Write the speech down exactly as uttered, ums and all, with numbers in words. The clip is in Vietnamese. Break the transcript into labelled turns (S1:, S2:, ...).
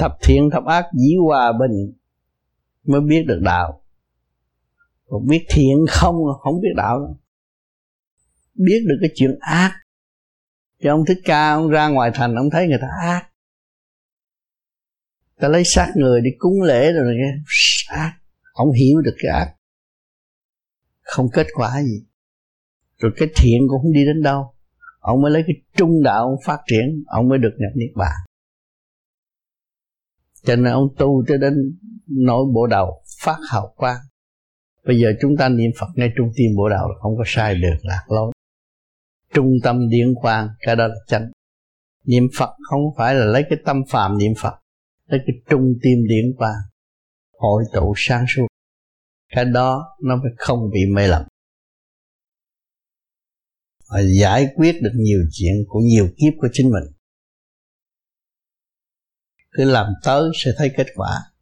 S1: thập thiện thập ác dĩ hòa bình mới biết được đạo. Còn biết thiện không không biết đạo đâu. Biết được cái chuyện ác. Chứ ông Thích Ca ông ra ngoài thành ông thấy người ta ác, ta lấy xác người đi cúng lễ rồi cái ác, ông hiểu được cái ác không kết quả gì, rồi cái thiện cũng không đi đến đâu. Ông mới lấy cái trung đạo ông phát triển, ông mới được nhập niết bàn. Cho nên ông tu cho đến nỗi bộ đầu phát hào quang. Bây giờ chúng ta niệm Phật ngay trung tim bộ đầu là không có sai được lạc lối. Trung tâm điển quang, cái đó là chánh. Niệm Phật không phải là lấy cái tâm phàm niệm Phật, lấy cái trung tim điển quang hội tụ sáng suốt. Cái đó nó mới không bị mê lầm, và giải quyết được nhiều chuyện của nhiều kiếp của chính mình. Cứ làm tới sẽ thấy kết quả.